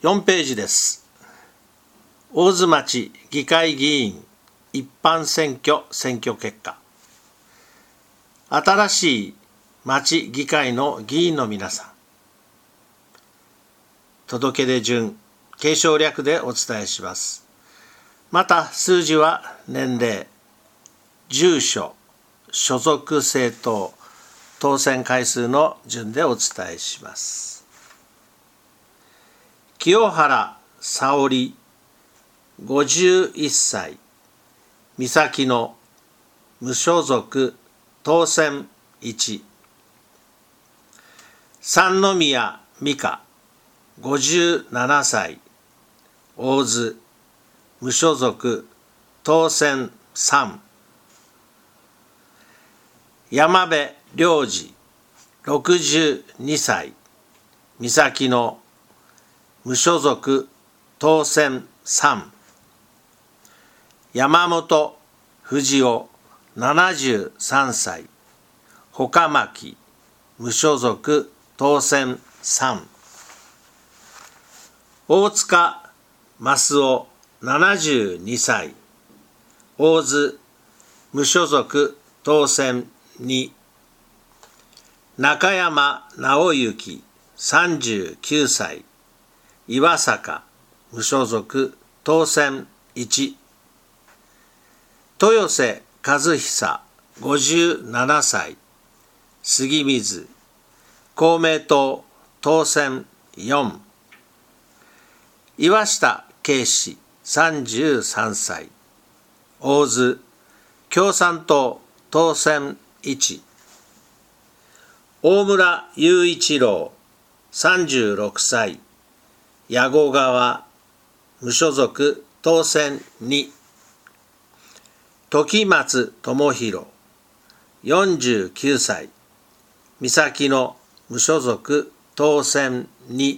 4ページです。大津町議会議員一般選挙選挙結果。新しい町議会の議員の皆さん。届出順、継承略でお伝えします。また数字は年齢、住所、所属政党、当選回数の順でお伝えします。清原沙織、51歳、三崎の無所属、当選1。三宮美香、57歳、大津、無所属、当選3。山部良二、62歳、三崎の無所属、当選3。山本藤夫、73歳、他巻、無所属、当選3。大塚益夫、72歳、大津、無所属、当選2。中山直之、39歳、岩坂、無所属、当選1。豊瀬和久、57歳、杉水、公明党、当選4。岩下圭司、33歳、大津、共産党、当選1。大村雄一郎、36歳、矢後川、無所属、当選2。時松智弘、49歳、三崎の無所属、当選2。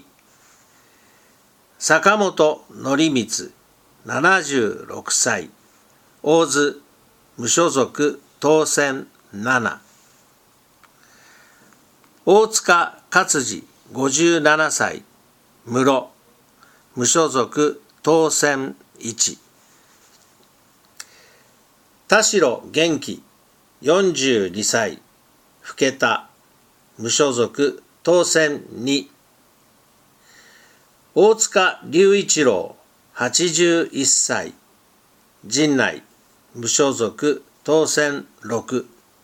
坂本則光、76歳、大津、無所属、当選7。大塚勝治、57歳、室、無所属、当選1。田代元気、42歳、更田、無所属、当選2。大塚隆一郎、81歳、陣内、無所属、当選6。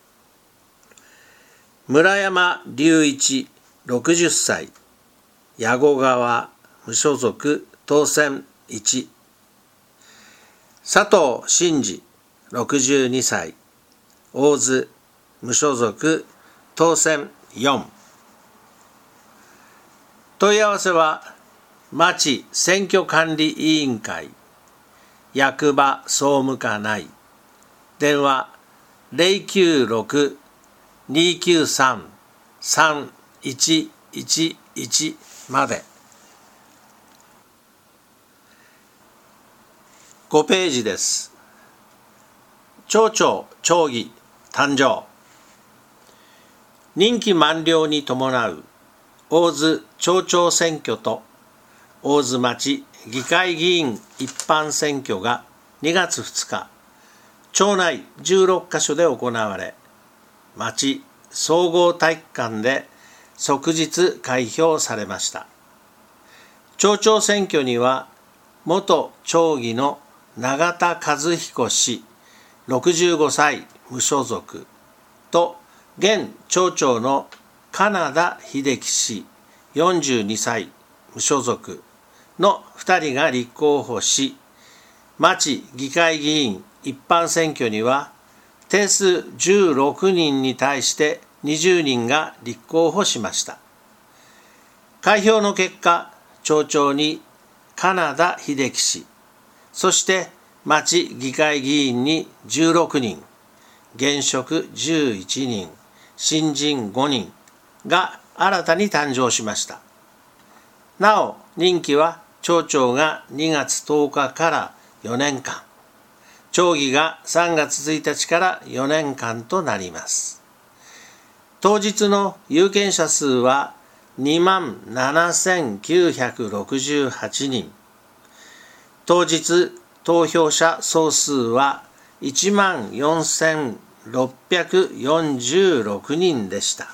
村山隆一、60歳、矢後川、無所属、当選1。佐藤真二、62歳、大津、無所属、当選4。問い合わせは、町選挙管理委員会、役場総務課内、電話 096-293-3111 まで。5ページです。町長町議誕生。任期満了に伴う大津町長選挙と大津町議会議員一般選挙が2月2日、町内16カ所で行われ、町総合体育館で即日開票されました。町長選挙には、元町議の永田和彦氏、65歳無所属と、現町長の金田秀樹氏、42歳無所属の2人が立候補し、町議会議員一般選挙には定数16人に対して20人が立候補しました。開票の結果、町長に金田秀樹氏、そして町議会議員に16人、現職11人、新人5人が新たに誕生しました。なお、任期は町長が2月10日から4年間、町議が3月1日から4年間となります。当日の有権者数は 27,968 人。当日投票者総数は14,646 人でした。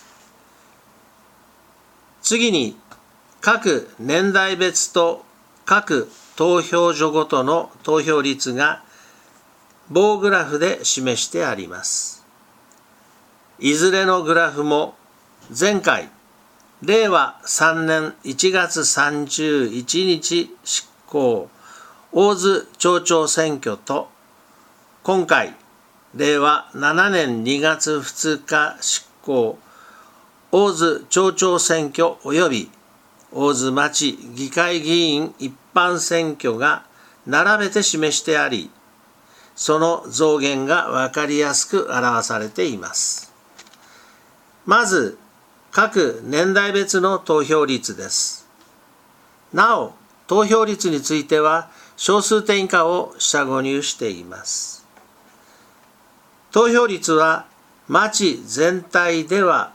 次に、各年代別と各投票所ごとの投票率が棒グラフで示してあります。いずれのグラフも前回、令和3年1月31日執行大津町長選挙と、今回、令和7年2月2日執行大津町長選挙及び大津町議会議員一般選挙が並べて示してあり、その増減がわかりやすく表されています。まず、各年代別の投票率です。なお、投票率については小数点以下を下誤入しています。投票率は町全体では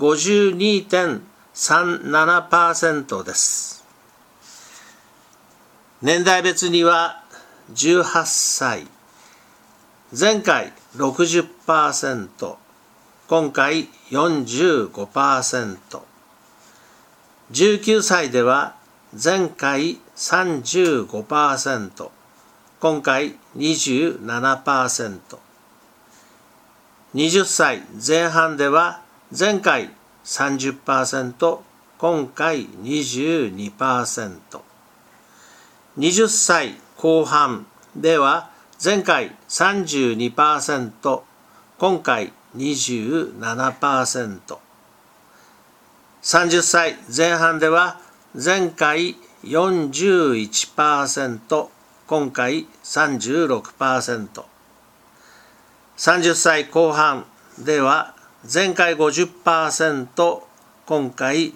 52.37% です。年代別には18歳、前回 60%、今回 45%、19歳では前回 35%、今回 27%、20歳前半では前回 30%、今回 22%、20歳後半では前回 32%、今回 27%、30歳前半では前回 41%、今回 36%、30歳後半では前回 50%、今回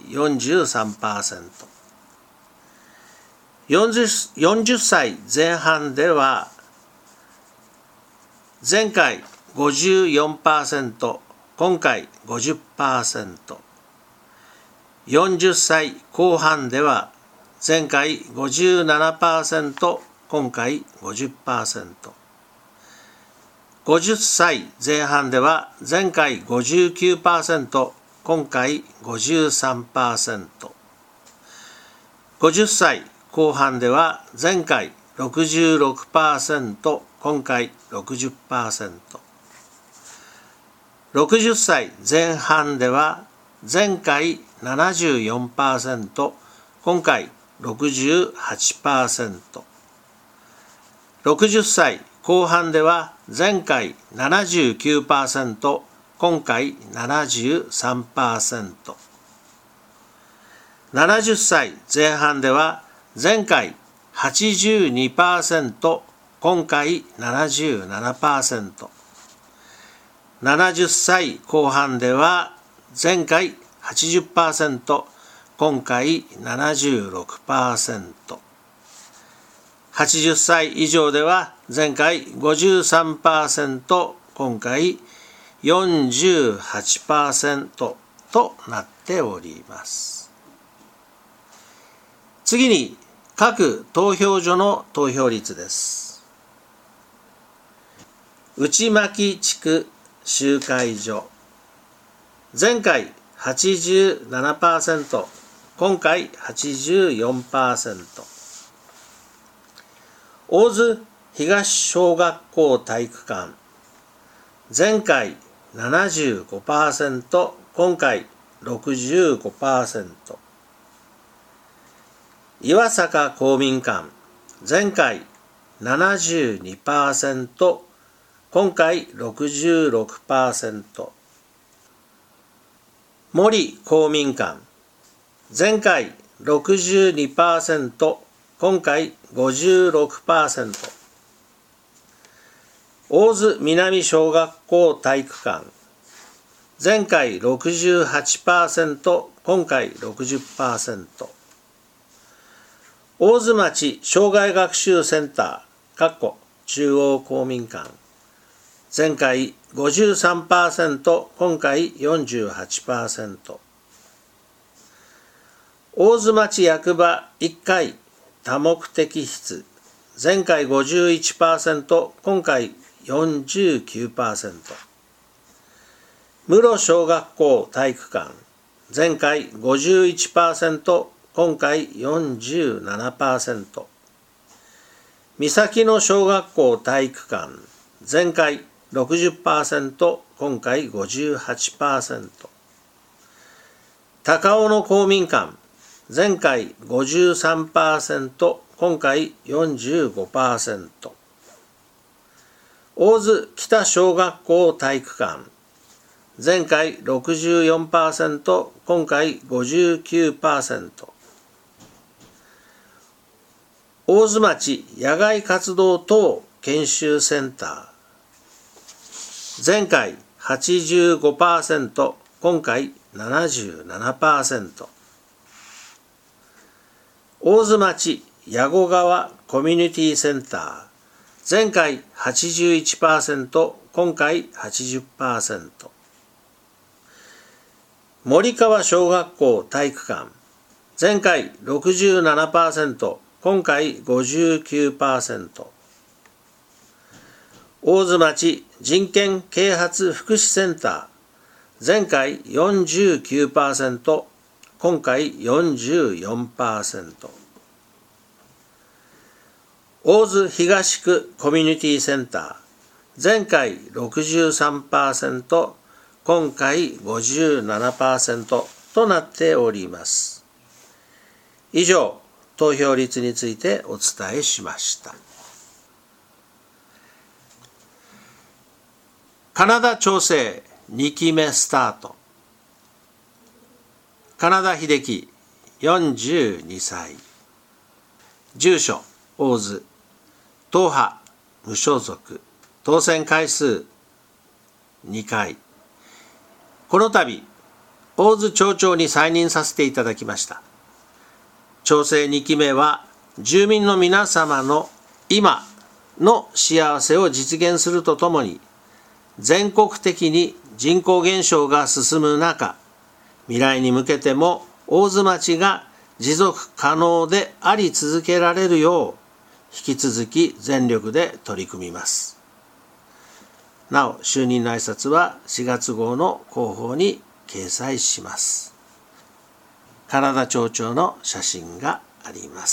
43%、40歳前半では前回 54%、今回 50%、40歳後半では前回 57%、今回 50%、50歳前半では前回 59%、今回 53%、50歳後半では前回 66%、今回 60%、60歳前半では前回 74%、今回 68%、60歳後半では前回 79%、今回 73%、70歳前半では前回 82%、今回 77%、70歳後半では前回 80%、今回 76%、80歳以上では前回 53%、今回 48% となっております。次に各投票所の投票率です。内牧地区集会所、前回 87%、今回 84%。大津東小学校体育館、前回 75%、今回 65%。岩坂公民館、前回 72%、今回 66%。森公民館、前回 62%、今回 56%。大津南小学校体育館、前回 68%、今回 60%。大津町障害学習センター中央公民館、前回 53%、今回 48%。 大津町役場1階多目的室、前回 51%、今回 49%。室小学校体育館、前回 51%、今回 47%。三崎の小学校体育館、前回 60%、今回 58%。高尾の公民館、前回 53%、今回 45%。大津北小学校体育館、前回 64%、今回 59%。大津町野外活動等研修センター、前回 85%、今回 77%。大津町矢後川コミュニティセンター、前回 81%、今回 80%。森川小学校体育館、前回 67%、今回 59%。大津町人権啓発福祉センター、前回 49%、今回 44%。大津東区コミュニティセンター、前回 63%、今回 57% となっております。以上、投票率についてお伝えしました。カナダ調整2期目スタート。金田秀樹、42歳。住所、大津。党派、無所属。当選回数、2回。この度、大津町長に再任させていただきました。調整2期目は、住民の皆様の今の幸せを実現するとともに、全国的に人口減少が進む中、未来に向けても大津町が持続可能であり続けられるよう、引き続き全力で取り組みます。なお、就任の挨拶は4月号の広報に掲載します。金田町長の写真があります。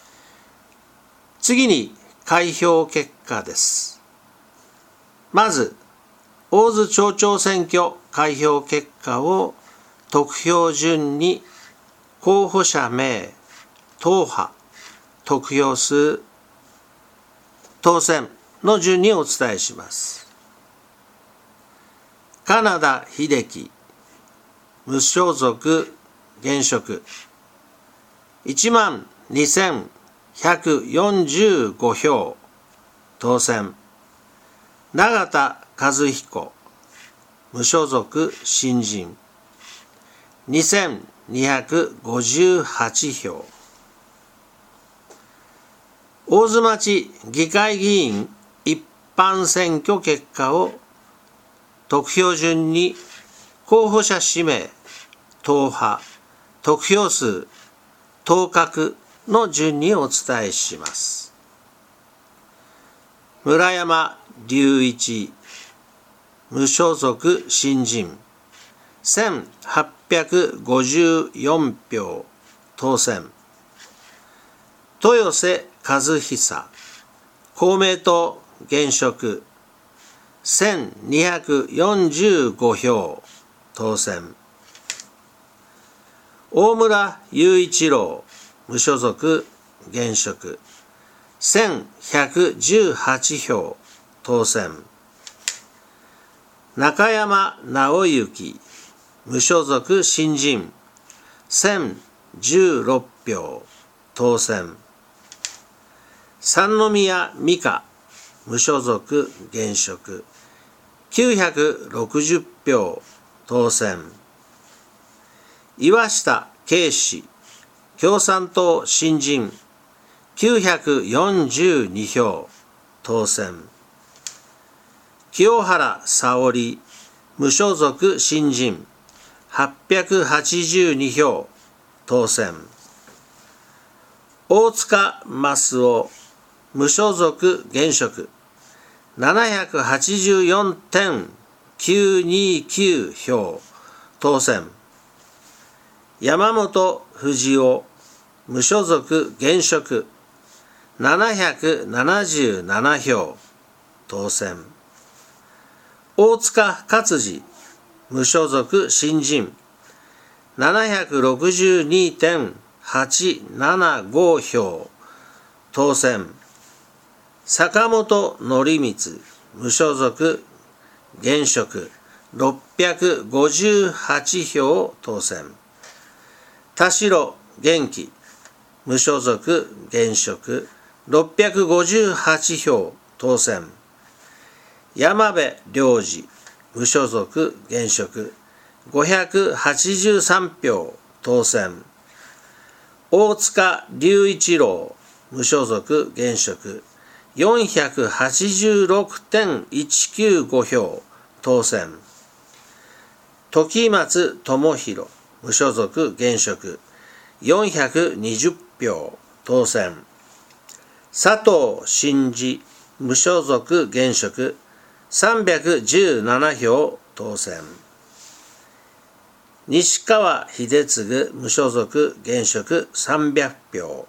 次に開票結果です。まず、大津町長選挙開票結果を得票順に候補者名、党派、得票数、当選の順にお伝えします。金田秀樹、無所属、現職、12,145 票、当選。永田和彦、無所属、新人、2,258 票。大津町議会議員一般選挙結果を得票順に候補者氏名、党派、得票数、当確の順にお伝えします。村山隆一、無所属、新人、1,854 票、当選。豊瀬和久、公明党、現職、1,245 票、当選。大村雄一郎、無所属、現職、1,118 票、当選。中山直之、無所属、新人、1,016 票、当選。三宮美香、無所属、現職、960 票、当選。岩下圭司、共産党新人、942 票、当選。清原沙織、無所属、新人、882 票、 当選。大塚益夫無所属現職 784.929 票当選。山本藤夫無所属現職777票当選。大塚勝治無所属新人 762.875 票当選。坂本典光無所属現職658票当選。田代元気無所属現職658票当選。山部良二無所属現職583票当選。大塚隆一郎無所属現職 486.195 票当選。時松智弘無所属現職420票当選。佐藤真司無所属現職317票当選。西川秀次無所属現職300票。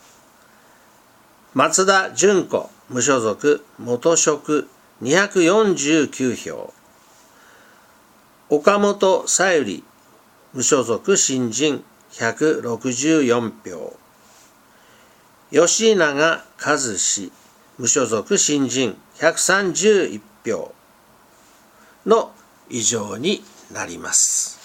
松田純子無所属元職249票。岡本小百合無所属新人164票。吉永和志無所属新人131票の以上になります。